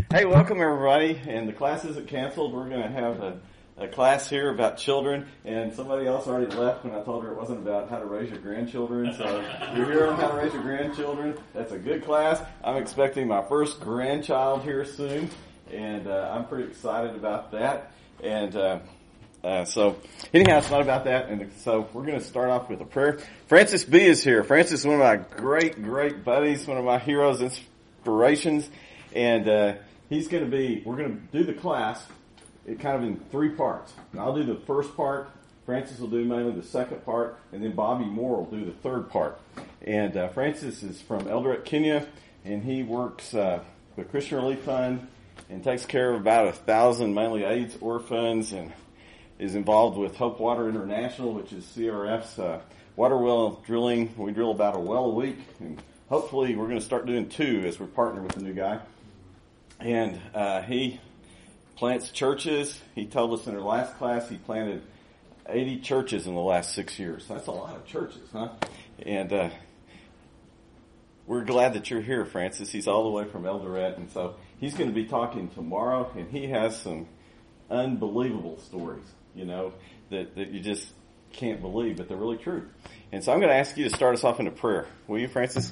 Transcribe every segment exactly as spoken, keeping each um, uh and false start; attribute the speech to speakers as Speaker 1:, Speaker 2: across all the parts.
Speaker 1: Hey, welcome everybody. And the class isn't canceled. We're going to have a, a class here about children. And somebody else already left when I told her it wasn't about how to raise your grandchildren. So you're here on how to raise your grandchildren. That's a good class. I'm expecting my first grandchild here soon. And uh, I'm pretty excited about that. And uh, uh, so anyhow, it's not about that. And so we're going to start off with a prayer. Francis B. is here. Francis is one of my great, great buddies, one of my heroes, inspirations. And uh, he's going to be, we're going to do the class it kind of in three parts. And I'll do the first part, Francis will do mainly the second part, and then Bobby Moore will do the third part. And uh, Francis is from Eldoret, Kenya, and he works uh, with Christian Relief Fund and takes care of about a thousand mainly AIDS orphans and is involved with Hope Water International, which is C R F's uh, water well drilling. We drill about a well a week, and hopefully we're going to start doing two as we partner with a new guy. And uh, he plants churches. He told us in our last class he planted eighty churches in the last six years. That's a lot of churches, huh? And uh, we're glad that you're here, Francis. He's all the way from Eldoret, and so he's going to be talking tomorrow, and he has some unbelievable stories, you know, that, that you just can't believe, but they're really true. And so I'm going to ask you to start us off in a prayer. Will you, Francis?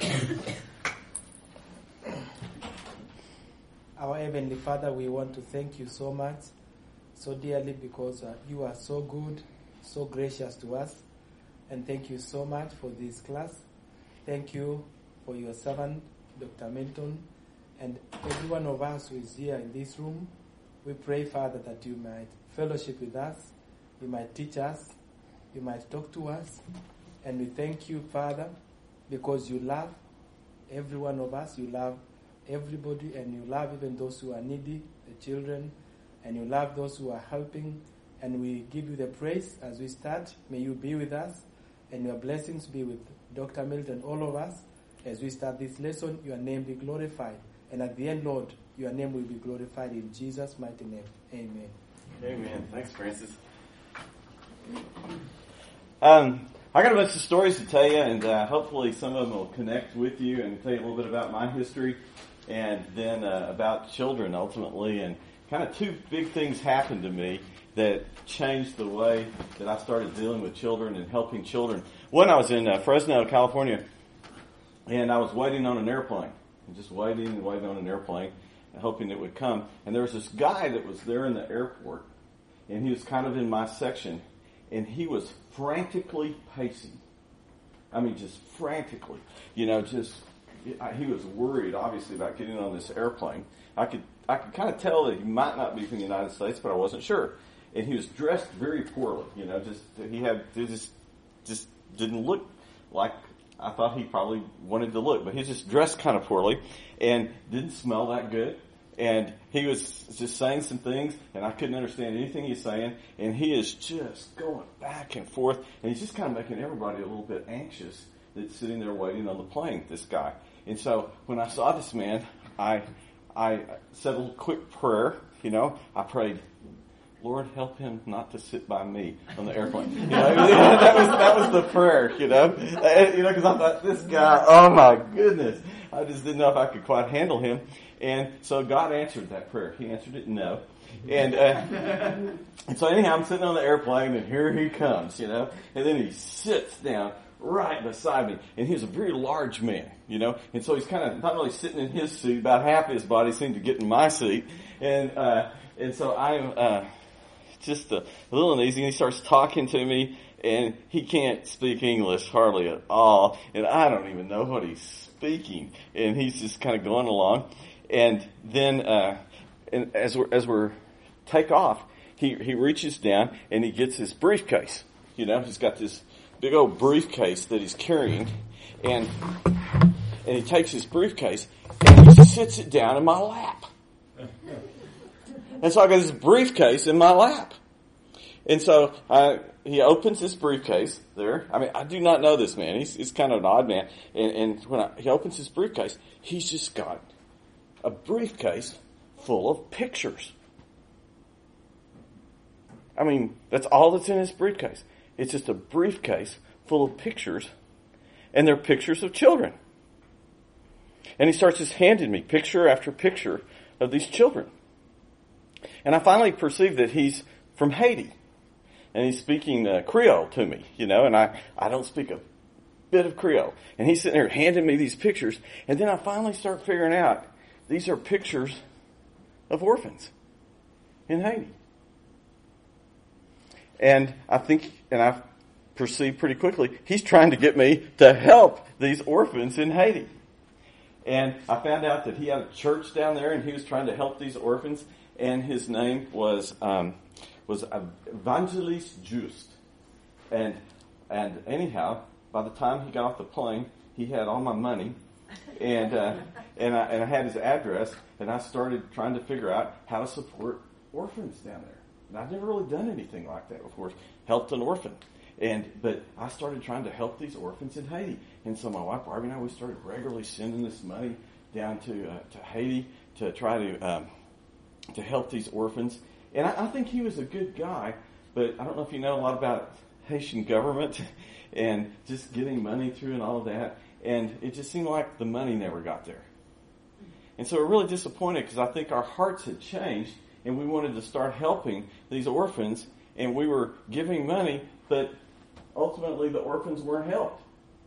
Speaker 2: Our Heavenly Father, we want to thank you so much, so dearly, because uh, you are so good, so gracious to us. And thank you so much for this class. Thank you for your servant, Doctor Milton, and every one of us who is here in this room. We pray, Father, that you might fellowship with us, you might teach us, you might talk to us. And we thank you, Father, because you love every one of us. You love everybody, and you love even those who are needy, the children, and you love those who are helping. And we give you the praise as we start. May you be with us, and your blessings be with Doctor Milton, all of us. As we start this lesson, your name be glorified. And at the end, Lord, your name will be glorified in Jesus' mighty name. Amen.
Speaker 1: Amen. Thanks, Francis. Um, I got a bunch of stories to tell you, and uh, hopefully some of them will connect with you and tell you a little bit about my history, and then uh, about children ultimately. And kind of two big things happened to me that changed the way that I started dealing with children and helping children. One, I was in uh, Fresno, California, and I was waiting on an airplane. Just waiting and waiting on an airplane, hoping it would come. And there was this guy that was there in the airport, and he was kind of in my section, and he was frantically pacing. I mean, just frantically. You know, just, he was worried, obviously, about getting on this airplane. I could I could kind of tell that he might not be from the United States, but I wasn't sure. And he was dressed very poorly. You know, just, he had, he just, just didn't look like I thought he probably wanted to look, but he was just dressed kind of poorly and didn't smell that good. And he was just saying some things, and I couldn't understand anything he's saying. And he is just going back and forth, and he's just kind of making everybody a little bit anxious that's sitting there waiting on the plane, this guy. And so when I saw this man, I I said a little quick prayer. You know, I prayed, Lord, help him not to sit by me on the airplane. You know, that was that was the prayer. You know, and, you know, because I thought this guy, oh my goodness, I just didn't know if I could quite handle him. And so God answered that prayer. He answered it no. And uh, and so anyhow, I'm sitting on the airplane, and here he comes. You know, and then he sits down right beside me, and he's a very large man. You know, and so he's kind of not really sitting in his seat. About half his body seemed to get in my seat, and uh, and so I'm. Uh, just a, a little uneasy, and he starts talking to me, and he can't speak English hardly at all, and I don't even know what he's speaking, and he's just kind of going along, and then uh, and as we're, as we're take off, he, he reaches down, and he gets his briefcase. You know, he's got this big old briefcase that he's carrying, and and he takes his briefcase, and he sits it down in my lap. And so I got this briefcase in my lap. And so I, he opens this briefcase there. I mean, I do not know this man. He's, he's kind of an odd man. And, and when I, he opens his briefcase, he's just got a briefcase full of pictures. I mean, that's all that's in his briefcase. It's just a briefcase full of pictures, and they're pictures of children. And he starts just handing me picture after picture of these children. And I finally perceive that he's from Haiti. And he's speaking uh, Creole to me, you know, and I, I don't speak a bit of Creole. And he's sitting there handing me these pictures. And then I finally start figuring out these are pictures of orphans in Haiti. And I think, and I perceive pretty quickly, he's trying to get me to help these orphans in Haiti. And I found out that he had a church down there and he was trying to help these orphans. And his name was um, was Evangelist Just. And and anyhow, by the time he got off the plane, he had all my money, and uh, and I and I had his address, and I started trying to figure out how to support orphans down there. And I've never really done anything like that before, helped an orphan. And but I started trying to help these orphans in Haiti, and so my wife Barbie and I, we started regularly sending this money down to uh, to Haiti to try to um, to help these orphans. And I, I think he was a good guy, but I don't know if you know a lot about Haitian government and just getting money through and all of that. And it just seemed like the money never got there. And so we're really disappointed because I think our hearts had changed and we wanted to start helping these orphans, and we were giving money, but ultimately the orphans weren't helped.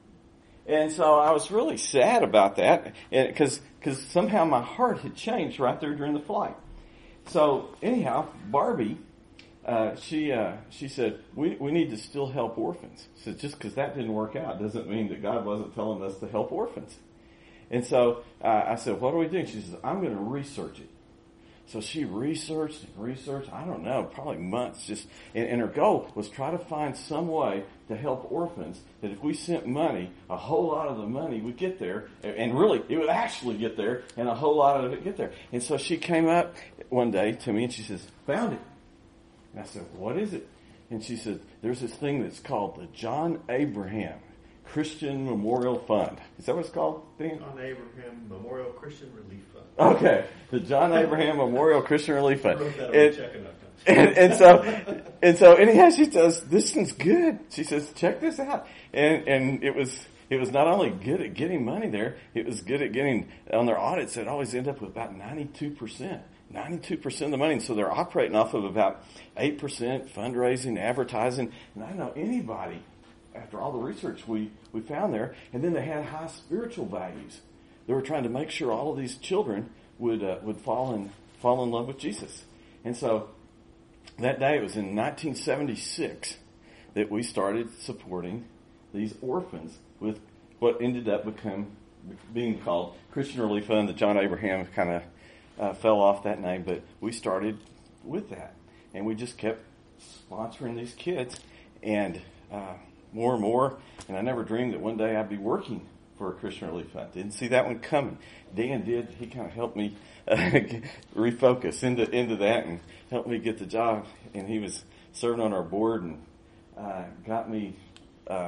Speaker 1: And so I was really sad about that because because somehow my heart had changed right there during the flight. So anyhow, Barbie, uh, she uh, she said, we, we need to still help orphans. So just because that didn't work out doesn't mean that God wasn't telling us to help orphans. And so uh, I said, what are we doing? She says, I'm going to research it. So she researched and researched, I don't know, probably months. Just and, and her goal was try to find some way to help orphans that if we sent money, a whole lot of the money would get there. And really, it would actually get there, and a whole lot of it get there. And so she came up one day to me and she says, found it. And I said, what is it? And she said, there's this thing that's called the John Abraham Christian Memorial Fund. Is that what it's called, Dan?
Speaker 3: John Abraham Memorial Christian Relief Fund.
Speaker 1: Okay, the John Abraham Memorial Christian Relief Fund.
Speaker 3: I wrote that on
Speaker 1: and,
Speaker 3: the check enough times.
Speaker 1: and, and so, and so, anyhow, she says, "This thing's good." She says, "Check this out." And and it was it was not only good at getting money there, it was good at getting on their audits. It always end up with about ninety-two percent. ninety-two percent of the money. And so they're operating off of about eight percent fundraising, advertising. And I know anybody, after all the research we, we found there, and then they had high spiritual values. They were trying to make sure all of these children would uh, would fall in fall in love with Jesus. And so that day, it was in nineteen seventy-six that we started supporting these orphans with what ended up become being called Christian Relief Fund. The John Abraham kind of uh, fell off that name, but we started with that, and we just kept sponsoring these kids, and uh, more and more. And I never dreamed that one day I'd be working for a Christian Relief Fund. Didn't see that one coming. Dan did. He kind of helped me uh, refocus into into that and helped me get the job. And he was serving on our board and uh, got me uh,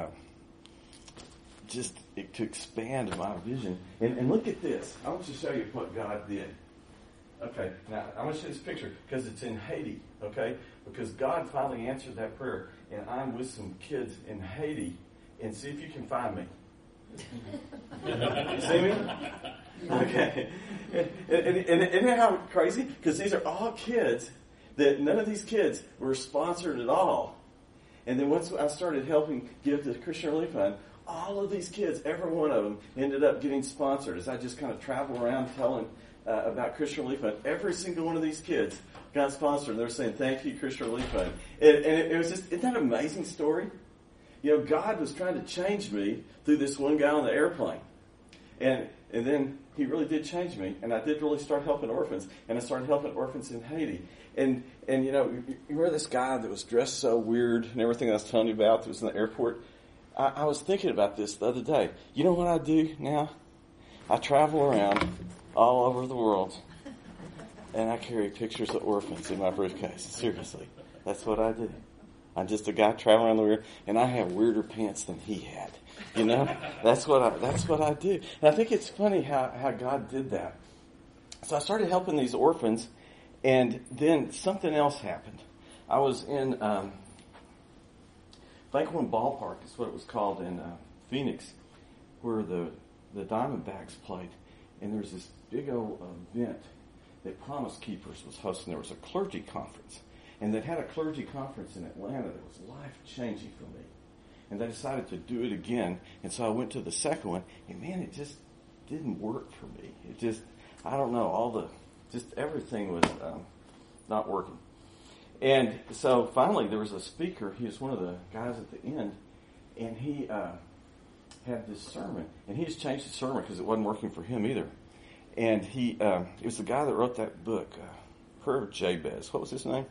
Speaker 1: just to expand my vision. And, and look at this. I want to show you what God did. Okay, now I want to show this picture because it's in Haiti. Okay, because God finally answered that prayer, and I'm with some kids in Haiti. And see if you can find me. You see me? Okay. And, and, and, and isn't that how crazy? Because these are all kids that none of these kids were sponsored at all. And then once I started helping give to the Christian Relief Fund, all of these kids, every one of them, ended up getting sponsored. As I just kind of travel around telling uh, about Christian Relief Fund, every single one of these kids got sponsored. And they were saying, "Thank you, Christian Relief Fund." And, and it, it was just, isn't that an amazing story? You know, God was trying to change me through this one guy on the airplane. And and then he really did change me. And I did really start helping orphans. And I started helping orphans in Haiti. And, and you know, you remember this guy that was dressed so weird and everything I was telling you about that was in the airport? I, I was thinking about this the other day. You know what I do now? I travel around all over the world. And I carry pictures of orphans in my briefcase. Seriously. That's what I do. I'm just a guy traveling around the world, and I have weirder pants than he had. You know, that's what I that's what I do. And I think it's funny how, how God did that. So I started helping these orphans, and then something else happened. I was in um, Bank One Ballpark, is what it was called in uh, Phoenix, where the the Diamondbacks played, and there was this big old event that Promise Keepers was hosting. There was a clergy conference, and they had a clergy conference in Atlanta that was life-changing for me. And they decided to do it again, and so I went to the second one, and man, it just didn't work for me. It just, I don't know, all the, just everything was um, not working. And so finally there was a speaker, he was one of the guys at the end, and he uh, had this sermon, and he just changed the sermon because it wasn't working for him either. And he, uh, it was the guy that wrote that book, uh, Prayer of Jabez. What was his name?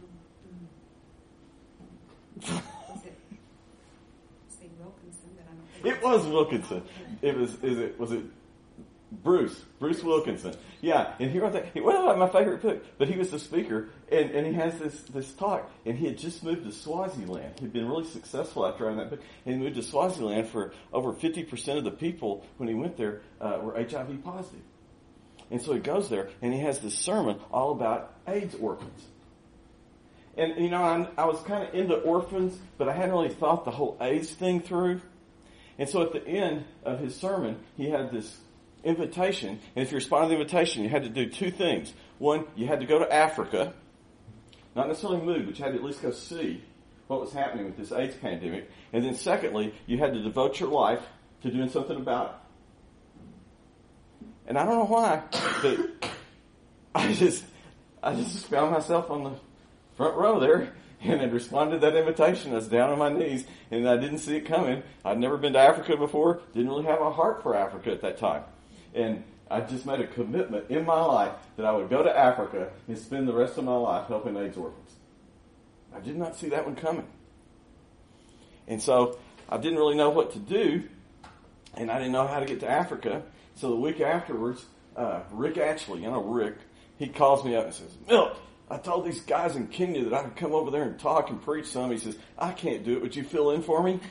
Speaker 1: It was Wilkinson. It was, is it, was it Bruce? Bruce Wilkinson. Yeah, and he wrote that. It wasn't like my favorite book, but he was the speaker, and, and he has this, this talk, and he had just moved to Swaziland. He'd been really successful after writing that book, and he moved to Swaziland for over fifty percent of the people when he went there uh, were H I V positive. And so he goes there, and he has this sermon all about AIDS orphans. And, you know, I, I was kind of into orphans, but I hadn't really thought the whole AIDS thing through. And so at the end of his sermon, he had this invitation. And if you responded to the invitation, you had to do two things. One, you had to go to Africa. Not necessarily move, but you had to at least go see what was happening with this AIDS pandemic. And then secondly, you had to devote your life to doing something about it. And I don't know why, but I just, I just found myself on the front row there, and I responded to that invitation. I was down on my knees, and I didn't see it coming. I'd never been to Africa before, didn't really have a heart for Africa at that time. And I just made a commitment in my life that I would go to Africa and spend the rest of my life helping AIDS orphans. I did not see that one coming. And so I didn't really know what to do, and I didn't know how to get to Africa. So the week afterwards, uh, Rick Ashley, you know Rick, he calls me up and says, Milt, I told these guys in Kenya that I could come over there and talk and preach some. He says, I can't do it. Would you fill in for me?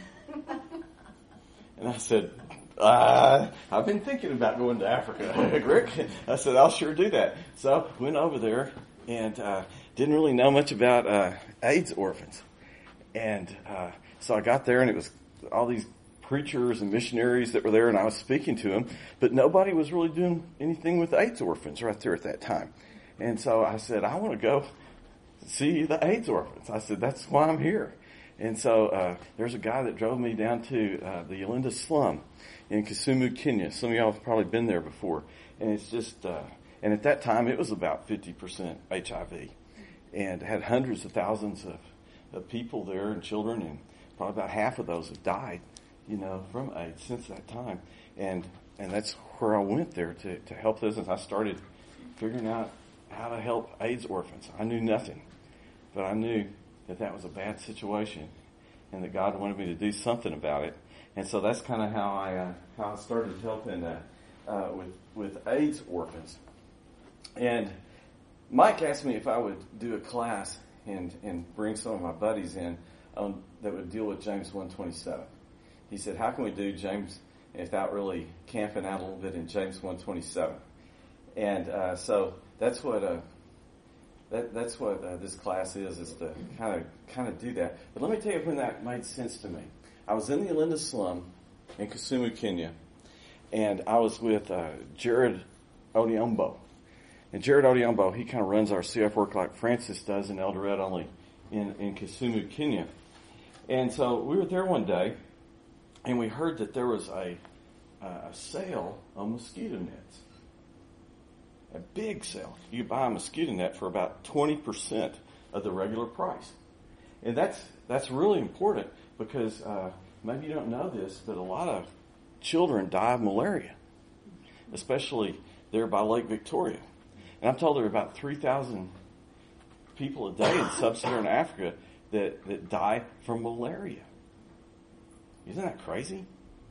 Speaker 1: And I said, uh, I've been thinking about going to Africa, Rick. I said, I'll sure do that. So went over there and uh, didn't really know much about uh, AIDS orphans. And uh, so I got there, and it was all these preachers and missionaries that were there, and I was speaking to them, but nobody was really doing anything with AIDS orphans right there at that time. And so I said, I want to go see the AIDS orphans. I said, that's why I'm here. And so uh, there's a guy that drove me down to uh, the Yalinda slum in Kisumu, Kenya. Some of y'all have probably been there before. And it's just, uh, and at that time it was about fifty percent H I V. And had hundreds of thousands of, of people there and children, and probably about half of those have died, you know, from AIDS since that time. And and that's where I went there to, to help those. And I started figuring out how to help AIDS orphans. I knew nothing, but I knew that that was a bad situation and that God wanted me to do something about it. And so that's kind of how I uh, how I started helping uh, uh, with, with AIDS orphans. And Mike asked me if I would do a class and, and bring some of my buddies in um, that would deal with James one twenty-seven. He said, how can we do James without really camping out a little bit in James one twenty-seven? And uh, so that's what uh, that, that's what uh, this class is, is to kind of kind of do that. But let me tell you when that made sense to me. I was in the Yalinda slum in Kisumu, Kenya, and I was with uh, Jared Odiombo. And Jared Odiombo, he kind of runs our C F work like Francis does in El Dorado, only in, in Kisumu, Kenya. And so we were there one day, and we heard that there was a, uh, a sale on mosquito nets. A big sale. You could buy a mosquito net for about twenty percent of the regular price. And that's that's really important because uh, maybe you don't know this, but a lot of children die of malaria, especially there by Lake Victoria. And I'm told there are about three thousand people a day in sub-Saharan Africa that, that die from malaria. Isn't that crazy?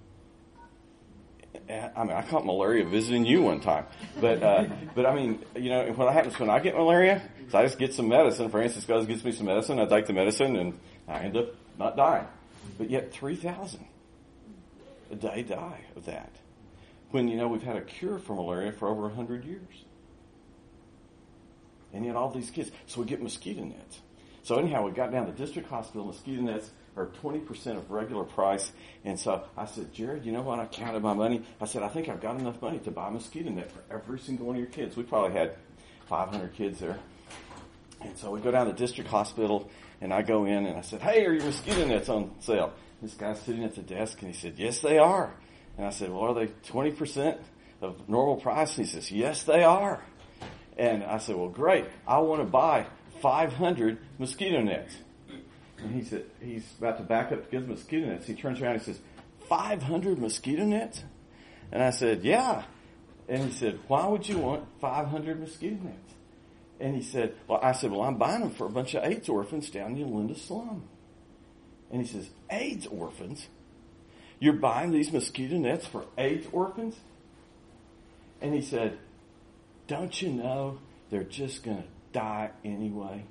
Speaker 1: I mean, I caught malaria visiting you one time. But, uh, but I mean, you know, what happens when I get malaria is I just get some medicine. Francis goes, gets me some medicine. I take the medicine, and I end up not dying. But yet three thousand a day die of that. When, you know, we've had a cure for malaria for over one hundred years. And yet all these kids. So we get mosquito nets. So anyhow, we got down to District Hospital. Mosquito nets are twenty percent of regular price. And so I said, Jared, you know what? I counted my money. I said, I think I've got enough money to buy a mosquito net for every single one of your kids. We probably had five hundred kids there. And so we go down to District Hospital, and I go in, and I said, hey, are your mosquito nets on sale? This guy's sitting at the desk, and he said, yes, they are. And I said, well, are they twenty percent of normal price? And he says, yes, they are. And I said, well, great. I want to buy five hundred mosquito nets. And he said, he's about to back up to get the mosquito nets. He turns around and he says, five hundred mosquito nets? And I said, yeah. And he said, why would you want five hundred mosquito nets? And he said, well, I said, well, I'm buying them for a bunch of AIDS orphans down in the Linda slum. And he says, AIDS orphans? You're buying these mosquito nets for AIDS orphans? And he said, don't you know they're just going to die anyway?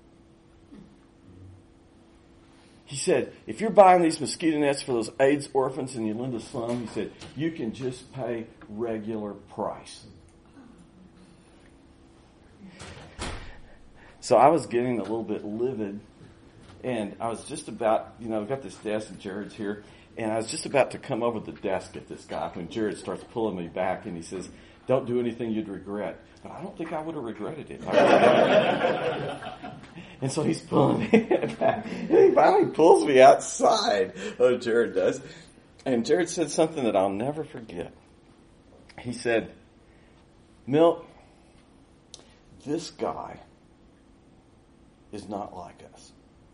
Speaker 1: He said, if you're buying these mosquito nets for those AIDS orphans in the Linda slum, he said, you can just pay regular price. So I was getting a little bit livid, and I was just about, you know, I've got this desk and Jared's here, and I was just about to come over the desk at this guy when Jared starts pulling me back, and he says, don't do anything you'd regret. But I don't think I would have regretted it. And so he's pulling me back, and he finally pulls me outside. Oh, Jared does. And Jared said something that I'll never forget. He said, Milt, this guy is not like us.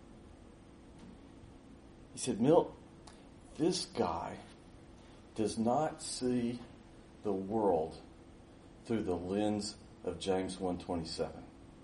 Speaker 1: He said, Milt, this guy does not see the world through the lens of James one twenty-seven.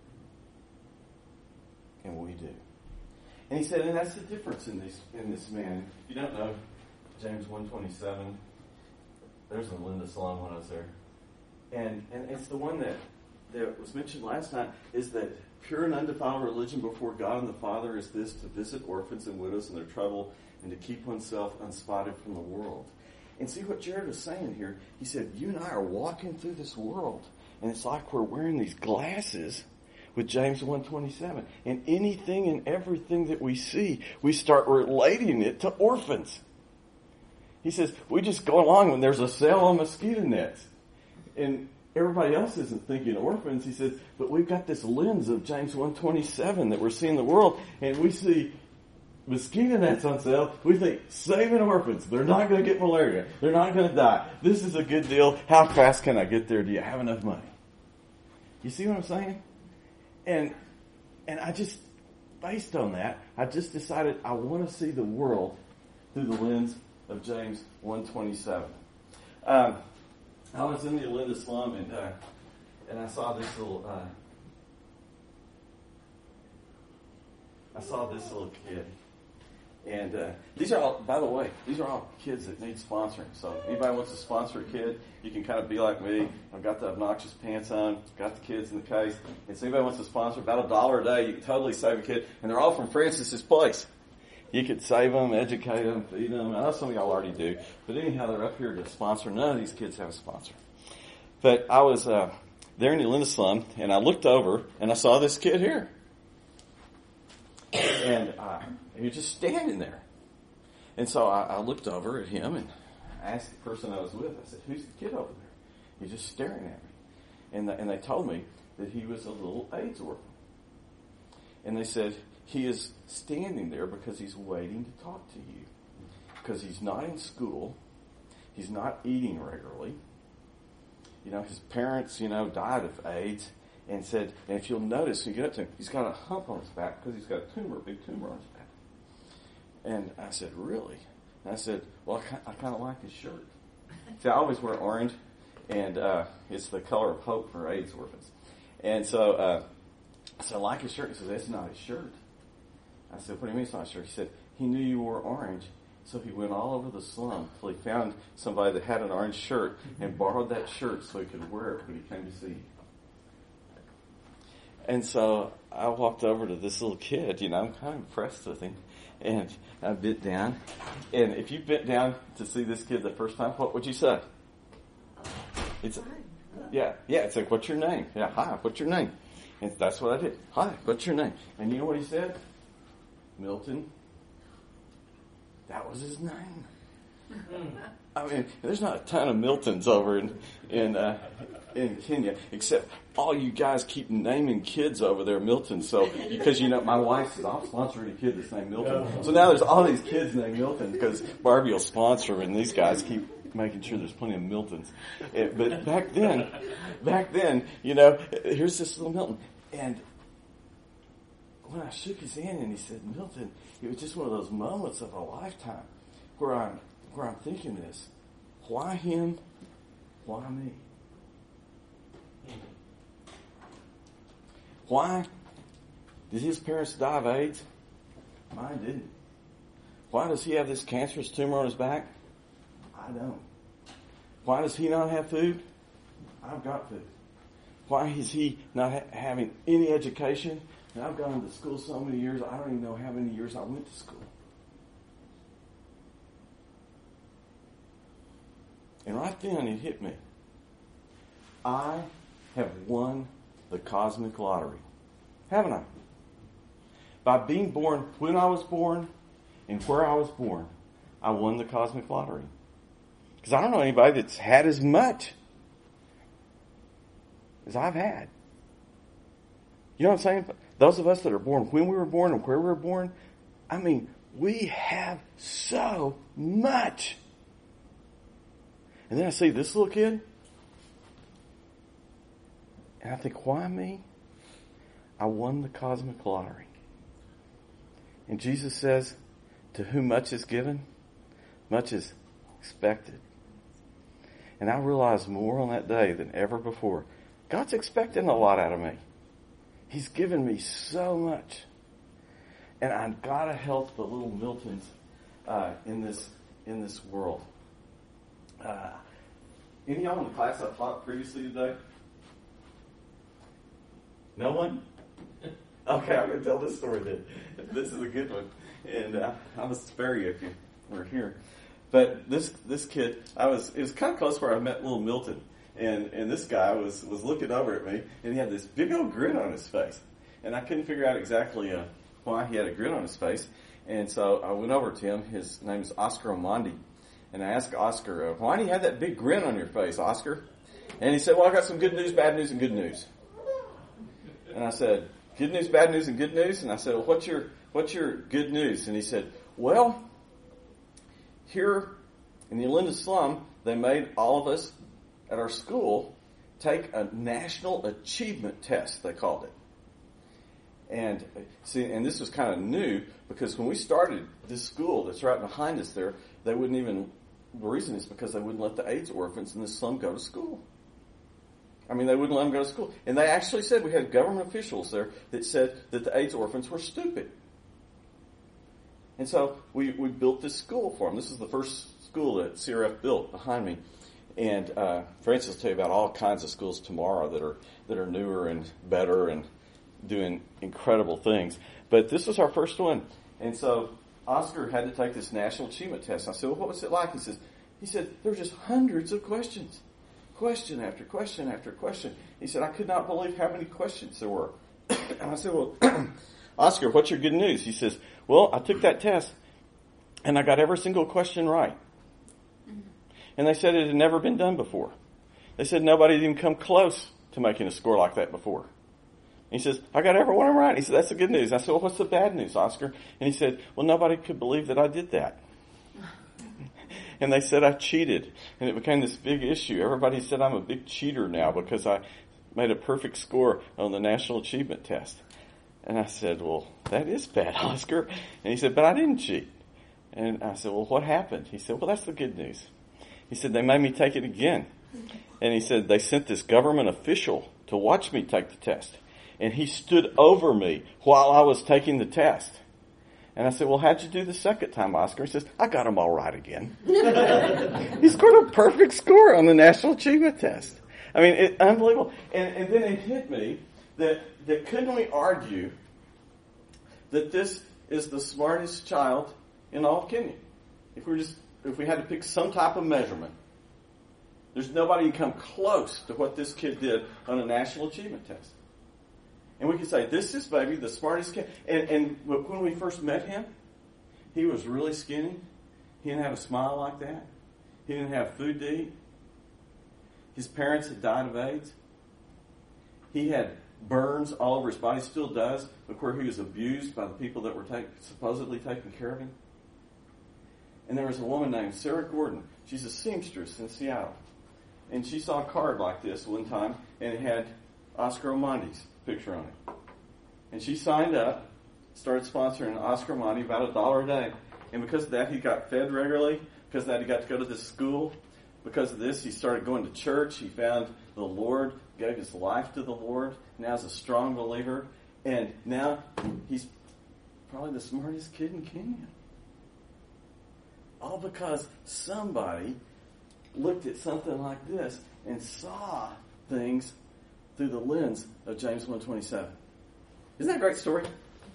Speaker 1: And we do. And he said, and that's the difference in this in this man. If you don't know James one twenty-seven, there's a Linda Slum when I was there. And and it's the one that, that was mentioned last night, is that pure and undefiled religion before God and the Father is this, to visit orphans and widows in their trouble and to keep oneself unspotted from the world. And see what Jared was saying here. He said, you and I are walking through this world, and it's like we're wearing these glasses with James one twenty-seven. And anything and everything that we see, we start relating it to orphans. He says, we just go along when there's a sale on mosquito nets. And everybody else isn't thinking orphans. He says, but we've got this lens of James one twenty-seven that we're seeing the world, and we see mosquito nets on sale. We think, saving orphans. They're not going to get malaria. They're not going to die. This is a good deal. How fast can I get there? Do you have enough money? You see what I'm saying? And and I just, based on that, I just decided I want to see the world through the lens of James one twenty-seven. Um, I was in the Linda slum, and uh, and I saw this little uh, I saw this little kid. And uh, these are all, by the way, these are all kids that need sponsoring. So anybody wants to sponsor a kid, you can kind of be like me. I've got the obnoxious pants on, got the kids in the case. And so anybody wants to sponsor, about a dollar a day, you can totally save a kid. And they're all from Francis's Place. You could save them, educate them, feed them. I know some of y'all already do. But anyhow, they're up here to sponsor. None of these kids have a sponsor. But I was uh, there in the Linda slum, and I looked over, and I saw this kid here. And uh, he was just standing there. And so I, I looked over at him and I asked the person I was with, I said, who's the kid over there? He's just staring at me. And, the, and they told me that he was a little AIDS orphan. And they said, he is standing there because he's waiting to talk to you. Because he's not in school. He's not eating regularly. You know, his parents, you know, died of AIDS. And said, and if you'll notice, when you get up to him, he's got a hump on his back because he's got a tumor, a big tumor on his back. And I said, really? And I said, well, I, I kind of like his shirt. See, I always wear orange, and uh, it's the color of hope for AIDS orphans. And so uh, I said, I like his shirt. He says, that's not his shirt. I said, what do you mean it's not his shirt? He said, he knew you wore orange, so he went all over the slum until he found somebody that had an orange shirt and borrowed that shirt so he could wear it when he came to see you. And so I walked over to this little kid, you know, I'm kind of impressed with him. And I bent down. And if you bent down to see this kid the first time, what would you say? It's, yeah, yeah, it's like, what's your name? Yeah, hi, what's your name? And that's what I did. Hi, what's your name? And you know what he said? Milton. That was his name. I mean, there's not a ton of Miltons over in in uh, in Kenya, except all you guys keep naming kids over there Milton. So because you know my wife says I'll sponsor any kid that's named Milton. So now there's all these kids named Milton because Barbie will sponsor them, and these guys keep making sure there's plenty of Miltons. It, but back then, back then, you know, here's this little Milton, and when I shook his hand and he said Milton, it was just one of those moments of a lifetime where I'm where I'm thinking this: why him? Why me? Why did his parents die of AIDS? Mine didn't. Why does he have this cancerous tumor on his back? I don't. Why does he not have food? I've got food. Why is he not ha- having any education? And I've gone to school so many years, I don't even know how many years I went to school. And right then it hit me. I have won the cosmic lottery. Haven't I? By being born when I was born and where I was born, I won the cosmic lottery. Because I don't know anybody that's had as much as I've had. You know what I'm saying? Those of us that are born when we were born and where we were born, I mean, we have so much. And then I see this little kid, and I think, why me? I won the cosmic lottery. And Jesus says, to whom much is given, much is expected. And I realized more on that day than ever before. God's expecting a lot out of me. He's given me so much. And I've got to help the little Miltons uh, in this in this world. Uh, any of y'all in the class I taught previously today? No one? Okay, I'm going to tell this story then. This is a good one. And uh, I was spare you if you were here. But this this kid, I was it was kind of close where I met little Milton. And and this guy was, was looking over at me, and he had this big old grin on his face. And I couldn't figure out exactly uh, why he had a grin on his face. And so I went over to him. His name is Oscar Omondi. And I asked Oscar, uh, why do you have that big grin on your face, Oscar? And he said, well, I got some good news, bad news, and good news. And I said, good news, bad news, and good news? And I said, well, what's your what's your good news? And he said, well, here in the Olinda slum, they made all of us at our school take a national achievement test, they called it. And see, and this was kind of new because when we started this school that's right behind us there, they wouldn't even, the reason is because they wouldn't let the AIDS orphans in this slum go to school. I mean, they wouldn't let them go to school. And they actually said, we had government officials there that said that the AIDS orphans were stupid. And so we, we built this school for them. This is the first school that C R F built behind me. And uh, Francis will tell you about all kinds of schools tomorrow that are that are newer and better and doing incredible things. But this was our first one. And so Oscar had to take this national achievement test. I said, well, what was it like? He says, he said, there were just hundreds of questions. Question after question after question. He said, I could not believe how many questions there were. And I said, well, Oscar, what's your good news? He says, well, I took that test and I got every single question right. And they said it had never been done before. They said nobody had even come close to making a score like that before. And he says, I got every one of them right. He said, that's the good news. I said, well, what's the bad news, Oscar? And he said, well, nobody could believe that I did that. And they said I cheated. And it became this big issue. Everybody said I'm a big cheater now because I made a perfect score on the National Achievement Test. And I said, well, that is bad, Oscar. And he said, but I didn't cheat. And I said, well, what happened? He said, well, that's the good news. He said, they made me take it again. And he said, they sent this government official to watch me take the test. And he stood over me while I was taking the test. And I said, well, how'd you do the second time, Oscar? He says, I got them all right again. He scored a perfect score on the National Achievement Test. I mean, it, unbelievable. And, and then it hit me that, that couldn't we argue that this is the smartest child in all of Kenya? If we were just If we had to pick some type of measurement, there's nobody who can come close to what this kid did on a national achievement test. And we could say, this is maybe the smartest kid. And, and when we first met him, he was really skinny. He didn't have a smile like that. He didn't have food to eat. His parents had died of AIDS. He had burns all over his body, still does, but where he was abused by the people that were take, supposedly taking care of him. And there was a woman named Sarah Gordon. She's a seamstress in Seattle. And she saw a card like this one time, and it had Oscar Omondi's picture on it. And she signed up, started sponsoring Oscar Omondi about a dollar a day. And because of that, he got fed regularly. Because of that, he got to go to this school. Because of this, he started going to church. He found the Lord, gave his life to the Lord. Now he's a strong believer. And now he's probably the smartest kid in Kenya. All because somebody looked at something like this and saw things through the lens of James one twenty-seven. Isn't that a great story?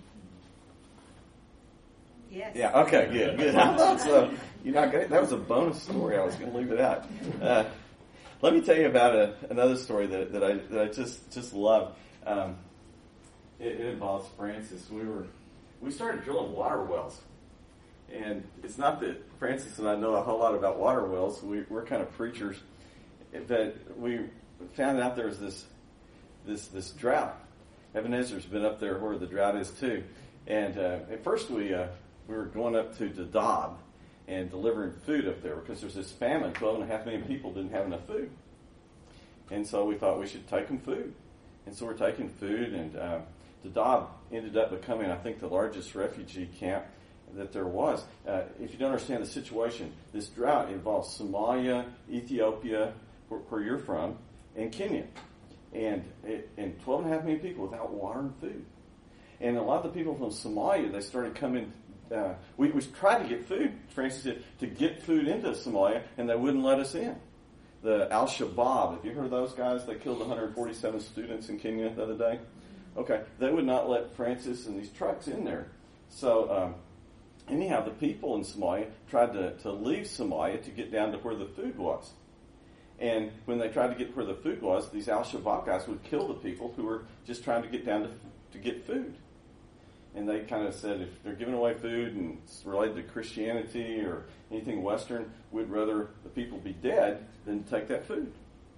Speaker 4: Yes.
Speaker 1: Yeah, okay, good, good. I thought so. You know, that was a bonus story. I was going to leave it out. Uh, let me tell you about a, another story that, that I that I just just love. Um, it, it involves Francis. We were we started drilling water wells, and it's not that Francis and I know a whole lot about water wells. We, we're kind of preachers, but we found out there was this this this drought. Ebenezer's been up there where the drought is too, and uh, at first we. Uh, We were going up to Dadaab and delivering food up there because there's this famine. twelve and a half million people didn't have enough food. And so we thought we should take them food. And so we're taking food, and uh, Dadaab ended up becoming, I think, the largest refugee camp that there was. Uh, if you don't understand the situation, this drought involves Somalia, Ethiopia, where, where you're from, and Kenya. And, it, and twelve and a half million people without water and food. And a lot of the people from Somalia, they started coming. Uh, we, we tried to get food, Francis said, to get food into Somalia, and they wouldn't let us in. The Al-Shabaab, have you heard of those guys? They killed one hundred forty-seven students in Kenya the other day. Okay, they would not let Francis and these trucks in there. So, um, anyhow, the people in Somalia tried to, to leave Somalia to get down to where the food was. And when they tried to get where the food was, these Al-Shabaab guys would kill the people who were just trying to get down to, to get food. And they kind of said, if they're giving away food and it's related to Christianity or anything Western, we'd rather the people be dead than take that food.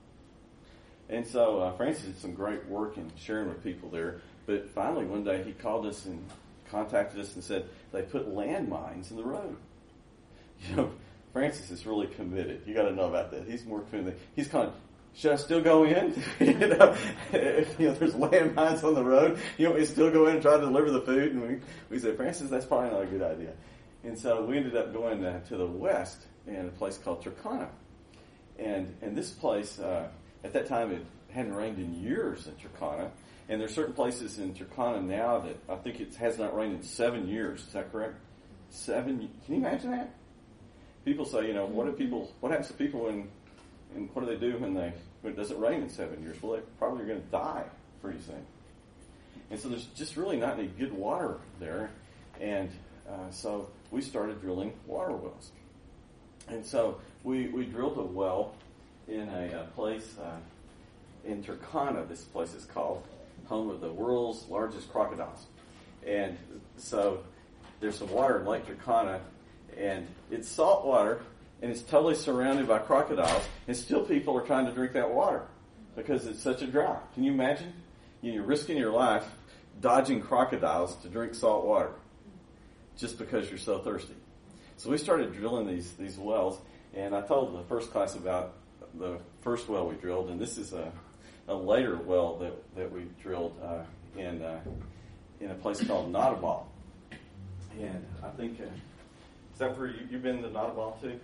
Speaker 1: And so uh, Francis did some great work in sharing with people there. But finally, one day he called us and contacted us and said they put landmines in the road. You know, Francis is really committed. You got to know about that. He's more committed. He's kind of, should I still go in? you, know, if, you know, there's landmines on the road. You want me to still go in and try to deliver the food? And we, we said, Francis, that's probably not a good idea. And so we ended up going uh, to the west in a place called Turkana. And and this place, uh, at that time, it hadn't rained in years in Turkana. And there's certain places in Turkana now that I think it has not rained in seven years. Is that correct? Seven? Can you imagine that? People say, you know, what do people? What happens to people when? And what do they do when they when it doesn't rain in seven years? Well, they probably are going to die pretty soon. And so there's just really not any good water there. And uh, so we started drilling water wells. And so we, we drilled a well in a, a place uh, in Turkana, this place is called, home of the world's largest crocodiles. And so there's some water in Lake Turkana, and it's salt water, and it's totally surrounded by crocodiles, and still people are trying to drink that water because it's such a drought. Can you imagine? You're risking your life dodging crocodiles to drink salt water just because you're so thirsty. So we started drilling these these wells, and I told the first class about the first well we drilled, and this is a, a later well that, that we drilled uh, in uh, in a place called Nadabal. And I think, uh, is that where you, you've been to Nadabal too?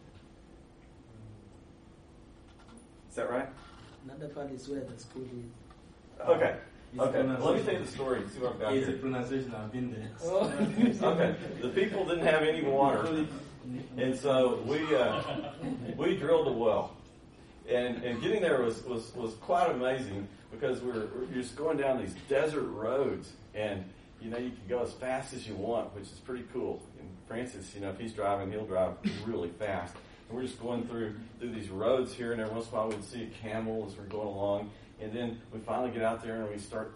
Speaker 1: Is that right?
Speaker 2: Nadabal is where the school is.
Speaker 1: Okay. Okay. Well, let me tell you the story and see what I've got
Speaker 5: Easy
Speaker 1: here.
Speaker 5: pronunciation. I've been there.
Speaker 2: Oh.
Speaker 1: Okay. The people didn't have any water, and so we uh, we drilled a well, and and getting there was, was, was quite amazing because we we're, we're just going down these desert roads, and you know you can go as fast as you want, which is pretty cool. And Francis, you know, if he's driving, he'll drive really fast. And we're just going through through these roads here, and every once in a while we'd see a camel as we're going along. And then we finally get out there and we start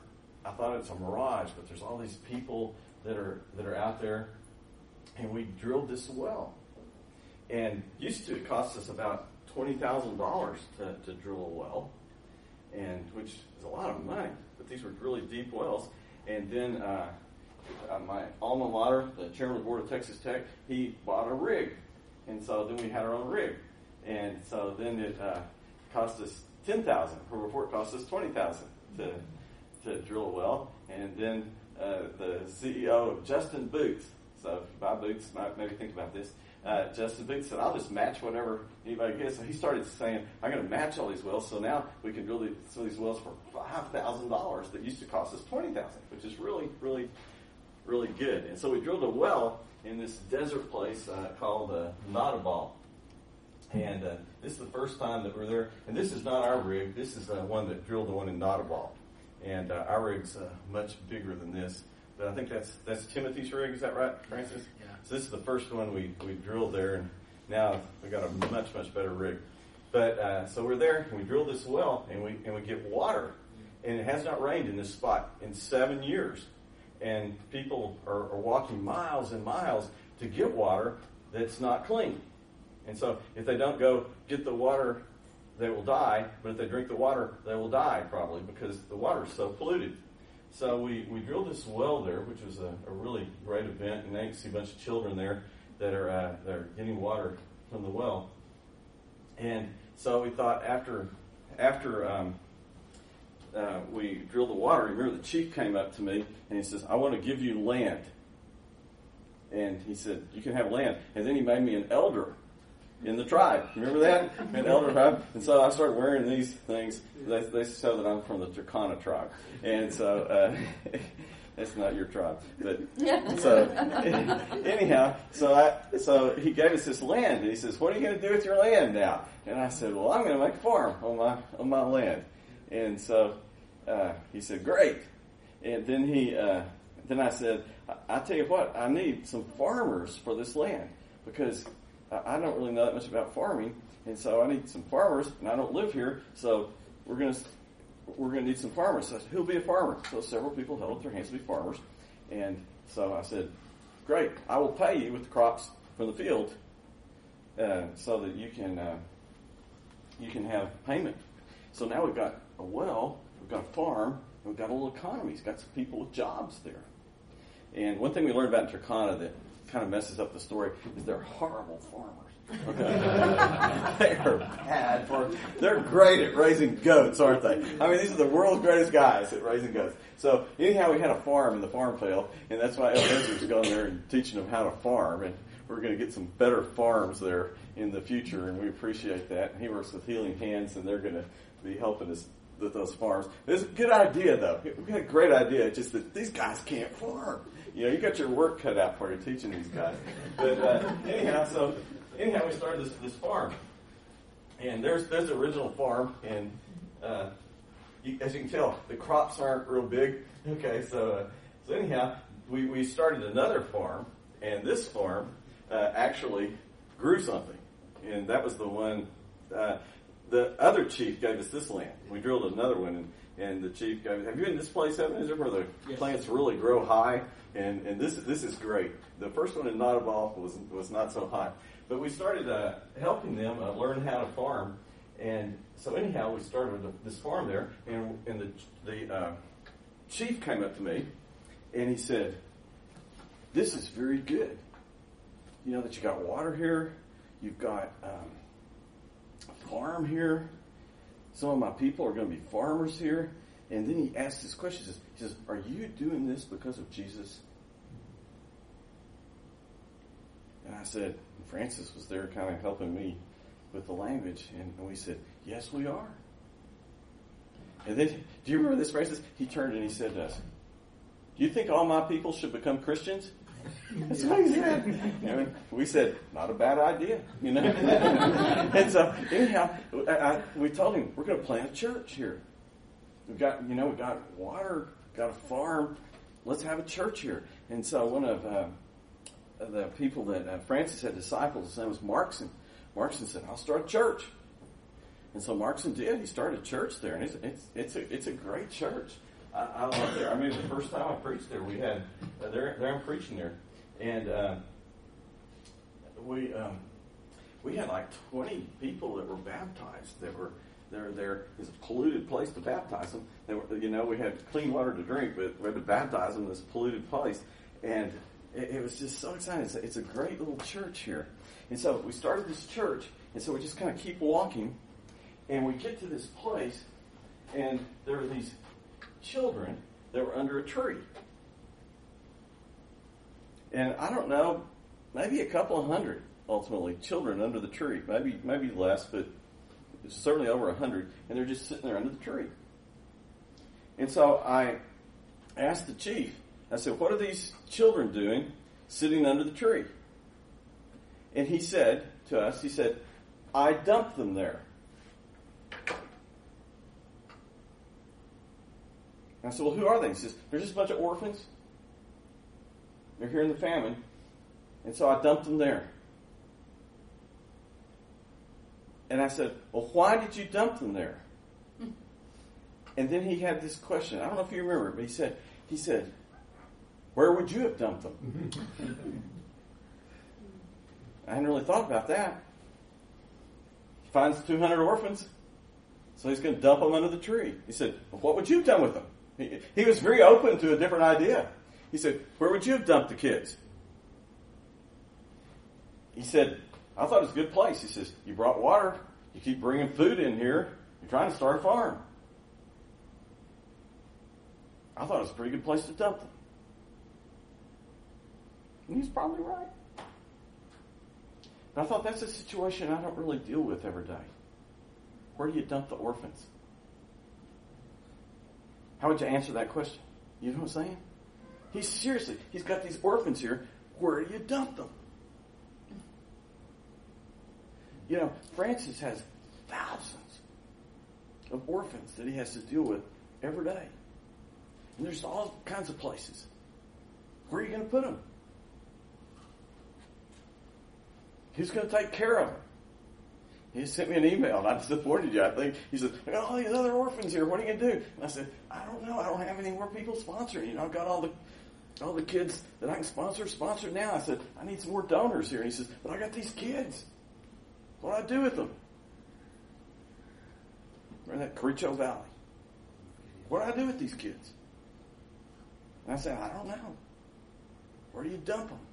Speaker 1: I thought it's a mirage, but there's all these people that are that are out there, and we drilled this well. And used to it cost us about twenty thousand dollars to to drill a well, and which is a lot of money. But these were really deep wells. And then uh, uh, my alma mater, the chairman of the board of Texas Tech, he bought a rig, and so then we had our own rig, and so then it uh, cost us ten thousand dollars. Her report cost us twenty thousand dollars to to drill a well. And then uh, the C E O, Justin Boots, so if you buy boots, might maybe think about this. Uh, Justin Boots said, I'll just match whatever anybody gets. So he started saying, I'm going to match all these wells. So now we can drill some of these wells for five thousand dollars that used to cost us twenty thousand dollars, which is really, really, really good. And so we drilled a well in this desert place uh, called uh, Notteboll. And uh, this is the first time that we're there. And this is not our rig. This is the uh, one that drilled the one in Notteboll. And uh, our rig's uh, much bigger than this. But I think that's that's Timothy's rig. Is that right, Francis?
Speaker 4: Yeah.
Speaker 1: So this is the first one we, we drilled there. And now we got a much, much better rig. But uh, so we're there, and we drill this well, and we and we get water. And it has not rained in this spot in seven years. And people are, are walking miles and miles to get water that's not clean. And so if they don't go get the water, they will die. But if they drink the water, they will die probably because the water is so polluted. So we, we drilled this well there, which was a, a really great event. And now you can see a bunch of children there that are uh, that are getting water from the well. And so we thought after after um, uh, we drilled the water, remember the chief came up to me and he says, I want to give you land. And he said, you can have land. And then he made me an elder in the tribe. Remember that? An elder tribe. And so I started wearing these things. They, they show that I'm from the Turkana tribe. And so uh, that's not your tribe. But so anyhow, so I so he gave us this land, and he says, "What are you going to do with your land now?" And I said, "Well, I'm going to make a farm on my on my land." And so uh, he said, "Great." And then he uh, then I said, I, "I tell you what, I need some farmers for this land because I don't really know that much about farming, and so I need some farmers, and I don't live here, so we're going to we're going to need some farmers." So I said, "Who'll be a farmer?" So several people held up their hands to be farmers, and so I said, "Great, I will pay you with the crops from the field, uh, so that you can uh, you can have payment." So now we've got a well, we've got a farm, and we've got a little economy. We've got some people with jobs there. And one thing we learned about in Turkana that kind of messes up the story is they're horrible farmers. Okay. They're bad farmers. They're great at raising goats, aren't they? I mean, these are the world's greatest guys at raising goats. So anyhow, we had a farm in the farm field, and that's why Eliezer was going there and teaching them how to farm. And we're going to get some better farms there in the future, and we appreciate that. And he works with Healing Hands, and they're going to be helping us with those farms. It's a good idea, though. We had a great idea. It's just that these guys can't farm. You know, you got your work cut out for you teaching these guys. But uh, anyhow, so anyhow, we started this this farm, and there's there's the original farm, and uh, you, as you can tell, the crops aren't real big. Okay, so uh, so anyhow, we we started another farm, and this farm uh, actually grew something, and that was the one. Uh, the other chief gave us this land. We drilled another one, and. And the chief gave, have you been in this place, Evan? Where the yes. plants really grow high? And and this this is great. The first one in Notteboll was was not so high. But we started uh, helping them uh, learn how to farm. And so anyhow, we started this farm there. And, and the, the uh, chief came up to me, and he said, "This is very good. You know that you got water here. You've got um, a farm here. Some of my people are going to be farmers here." And then he asked this question. He says, he says, "Are you doing this because of Jesus?" And I said, and Francis was there kind of helping me with the language. And we said, "Yes, we are." And then, do you remember this, Francis? He turned and he said to us, "Do you think all my people should become Christians?" That's what he said. You know, we said, "Not a bad idea," you know. And so, anyhow, I, I, we told him we're going to plant a church here. We've got, you know, we got water, got a farm. Let's have a church here. And so, one of uh, the people that uh, Francis had discipled, his name was Markson. Markson said, "I'll start a church." And so Markson did. He started a church there, and it's it's it's a it's a great church. I, I love there. I mean, the first time I preached there, we had uh, there. There I'm preaching there, and uh, we um, we had like twenty people that were baptized. That were there. There is a polluted place to baptize them. They were, you know, we had clean water to drink, but we had to baptize them in this polluted place, and it, it was just so exciting. It's a, it's a great little church here, and so we started this church, and so we just kind of keep walking, and we get to this place, and there were these children that were under a tree. And I don't know, maybe a couple of hundred, ultimately, children under the tree. Maybe maybe less, but certainly over a hundred. And they're just sitting there under the tree. And so I asked the chief, I said, what are these children doing sitting under the tree? And he said to us, he said, I dumped them there. I said, well, who are they? He says, they're just a bunch of orphans. They're here in the famine. And so I dumped them there. And I said, well, why did you dump them there? And then he had this question. I don't know if you remember, but he said, he said, where would you have dumped them? I hadn't really thought about that. He finds two hundred orphans, so he's going to dump them under the tree. He said, well, what would you have done with them? He, he was very open to a different idea. He said, where would you have dumped the kids? He said, I thought it was a good place. He says, you brought water. You keep bringing food in here. You're trying to start a farm. I thought it was a pretty good place to dump them. And he's probably right. But I thought that's a situation I don't really deal with every day. Where do you dump the orphans? How would you answer that question? You know what I'm saying? He's seriously, he's got these orphans here. Where do you dump them? You know, Francis has thousands of orphans that he has to deal with every day. And there's all kinds of places. Where are you going to put them? Who's going to take care of them? He sent me an email, and I disappointed you, I think. He said, I got all these other orphans here. What are you going to do? And I said, I don't know. I don't have any more people sponsoring. You know, I've got all the all the kids that I can sponsor, sponsored now. I said, I need some more donors here. And he says, but I got these kids. What do I do with them? We're in that Carrizo Valley. What do I do with these kids? And I said, I don't know. Where do you dump them?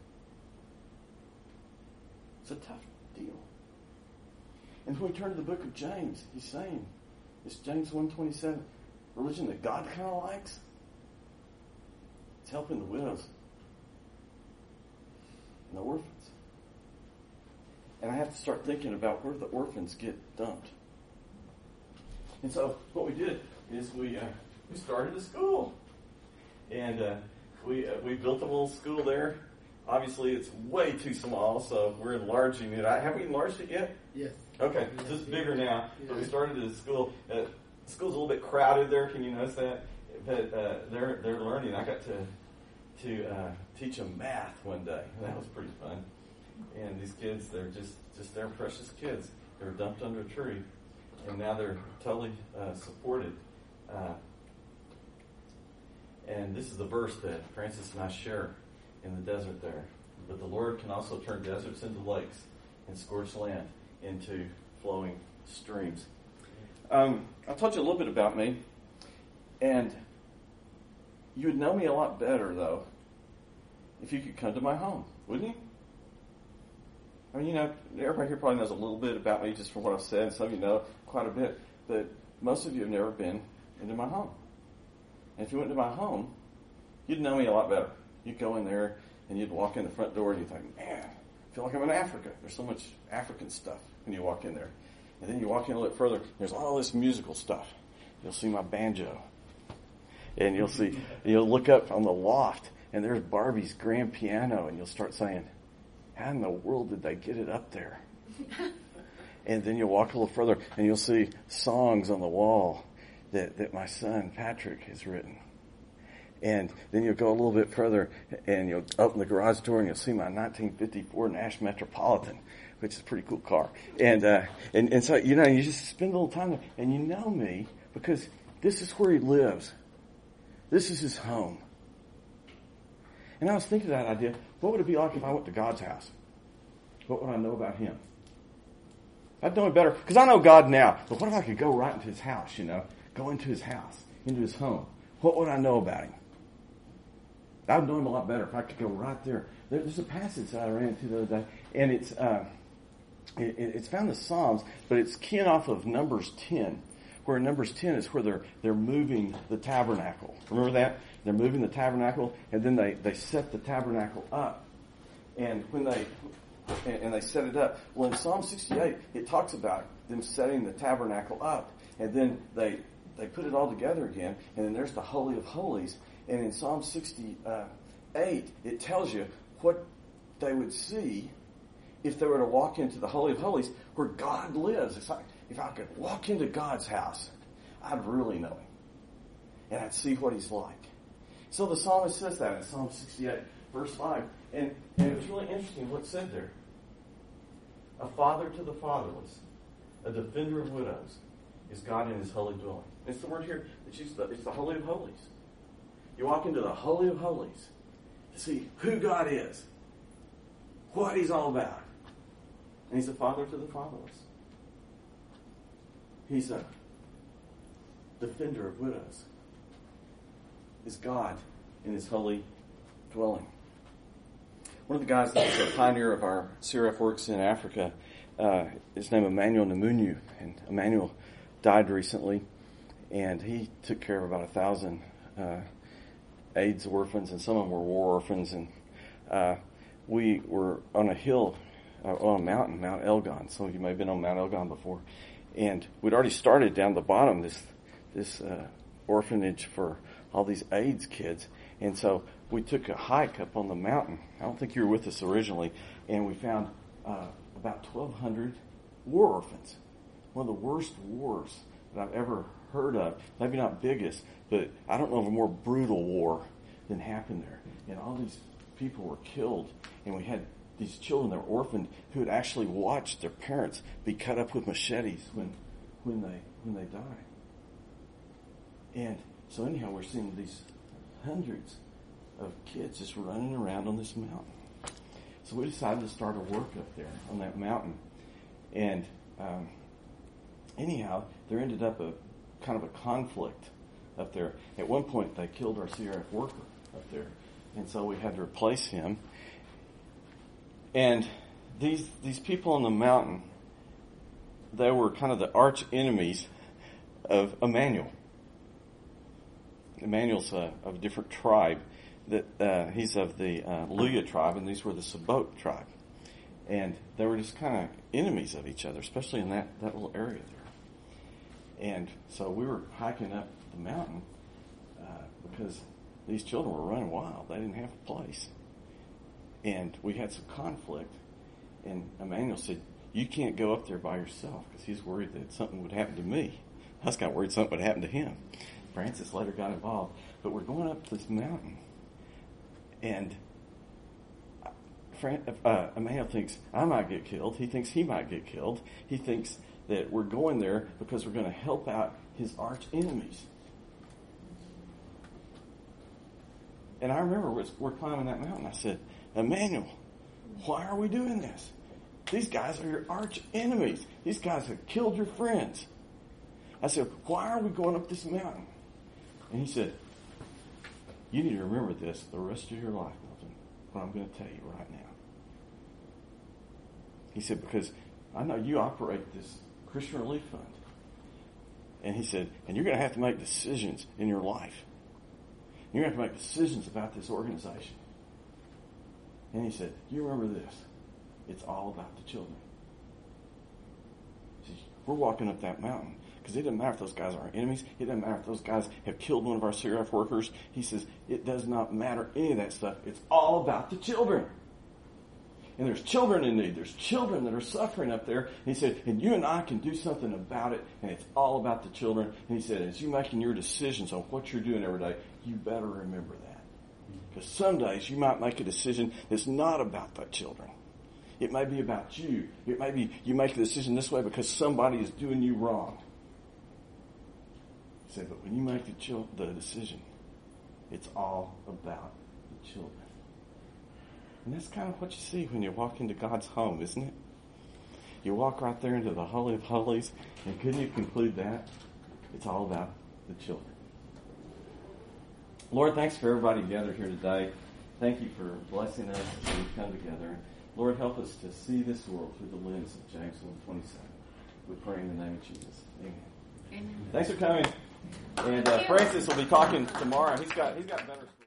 Speaker 1: It's a tough deal. And when we turn to the book of James, he's saying, it's James one twenty-seven, religion that God kind of likes, it's helping the widows and the orphans. And I have to start thinking about where the orphans get dumped. And so what we did is we uh, we started a school. And uh, we uh, we built a little school there. Obviously, it's way too small, so we're enlarging it. I, have we enlarged it yet?
Speaker 2: Yes.
Speaker 1: Okay,
Speaker 2: yes.
Speaker 1: so it's bigger now.
Speaker 2: Yes.
Speaker 1: But we started at a school. Uh, the school's a little bit crowded there. Can you notice that? But uh, they're they're learning. I got to to uh, teach them math one day. That was pretty fun. And these kids, they're just just they're precious kids. They were dumped under a tree, and now they're totally uh, supported. Uh, and this is the verse that Francis and I share in the desert there. But the Lord can also turn deserts into lakes and scorched land into flowing streams. Um, I told you a little bit about me, and you would know me a lot better, though, if you could come to my home, wouldn't you? I mean, you know, everybody here probably knows a little bit about me just from what I've said. Some of you know quite a bit, but most of you have never been into my home. And if you went to my home, you'd know me a lot better. You'd go in there, and you'd walk in the front door, and you'd think, man, I feel like I'm in Africa. There's so much African stuff when you walk in there. And then you walk in a little further, there's all this musical stuff. You'll see my banjo. And you'll see, you'll look up on the loft, and there's Barbie's grand piano, and you'll start saying, how in the world did they get it up there? And then you'll walk a little further, and you'll see songs on the wall that, that my son, Patrick, has written. And then you'll go a little bit further, and you'll open the garage door, and you'll see my nineteen fifty-four Nash Metropolitan, which is a pretty cool car. And, uh, and, and so, you know, you just spend a little time there, and you know me, because this is where he lives This is his home. And I was thinking of that idea. What would it be like if I went to God's house? What would I know about him? I'd know it better, because I know God now. But what if I could go right into his house, you know? Go into his house, into his home. What would I know about him? I would know him a lot better if I could go right there. There's a passage that I ran into the other day, and it's uh, it, it's found in the Psalms, but it's keying off of Numbers ten, where Numbers ten is where they're they're moving the tabernacle. Remember that? They're moving the tabernacle, and then they, they set the tabernacle up. And when they and, and they set it up, well, in Psalm sixty-eight, it talks about them setting the tabernacle up, and then they they put it all together again, and then there's the Holy of Holies. And in Psalm sixty-eight, it tells you what they would see if they were to walk into the Holy of Holies where God lives. It's like, if I could walk into God's house, I'd really know him. And I'd see what he's like. So the psalmist says that in Psalm sixty-eight, verse five. And, and it was really interesting what's said there. A father to the fatherless, a defender of widows, is God in his holy dwelling. It's the word here, it's, used the, it's the Holy of Holies. You walk into the Holy of Holies to see who God is, what he's all about. And he's a father to the fatherless. He's a defender of widows. Is God in his holy dwelling. One of the guys that was a pioneer of our C R F works in Africa, uh, his name is Emmanuel Namunyu, and Emmanuel died recently, and he took care of about a thousand uh, AIDS orphans, and some of them were war orphans, and uh, we were on a hill, uh, on a mountain, Mount Elgon. Some of you may have been on Mount Elgon before, and we'd already started down the bottom this this uh, orphanage for all these AIDS kids, and so we took a hike up on the mountain. I don't think you were with us originally, and we found uh, about twelve hundred war orphans. One of the worst wars that I've ever heard of. Maybe not biggest, but I don't know of a more brutal war than happened there. And all these people were killed, and we had these children that were orphaned who had actually watched their parents be cut up with machetes when when they when they died. And so anyhow, we're seeing these hundreds of kids just running around on this mountain. So we decided to start a work up there on that mountain. And um, anyhow, there ended up a kind of a conflict up there. At one point, they killed our C R F worker up there. And so we had to replace him. And these these people on the mountain, they were kind of the arch enemies of Emmanuel. Emmanuel's uh, of a different tribe. That uh, he's of the uh, Luya tribe, and these were the Sabot tribe. And they were just kind of enemies of each other, especially in that, that little area there. And so we were hiking up the mountain uh, because these children were running wild. They didn't have a place. And we had some conflict. And Emmanuel said, you can't go up there by yourself, because he's worried that something would happen to me. I was kind of worried something would happen to him. Francis later got involved. But we're going up this mountain. And uh, Emmanuel thinks I might get killed. He thinks he might get killed. He thinks that we're going there because we're going to help out his arch enemies. And I remember we're climbing that mountain. I said, Emmanuel, why are we doing this? These guys are your arch enemies. These guys have killed your friends. I said, why are we going up this mountain? And he said, you need to remember this the rest of your life, Milton, what I'm going to tell you right now. He said, because I know you operate this Christian Relief Fund. And he said, and you're going to have to make decisions in your life. You're going to have to make decisions about this organization. And he said, you remember this. It's all about the children. See, we're walking up that mountain. Because it doesn't matter if those guys are our enemies. It doesn't matter if those guys have killed one of our C R F workers. He says, it does not matter any of that stuff. It's all about the children. And there's children in need. There's children that are suffering up there. And he said, and you and I can do something about it. And it's all about the children. And he said, as you're making your decisions on what you're doing every day, you better remember that. Because some days you might make a decision that's not about the children. It may be about you. It may be you make a decision this way because somebody is doing you wrong. Say, but when you make the, chil- the decision It's all about the children. And that's kind of what you see when you walk into God's home, isn't it? You walk right there into the Holy of Holies, and couldn't you conclude that? It's all about the children. Lord, thanks for everybody gathered here today. Thank you for blessing us as we come together. Lord, help us to see this world through the lens of James one twenty-seven. We pray in the name of Jesus. Amen.
Speaker 4: Amen.
Speaker 1: Thanks for coming. And uh, Francis will be talking tomorrow. He's got he's got better.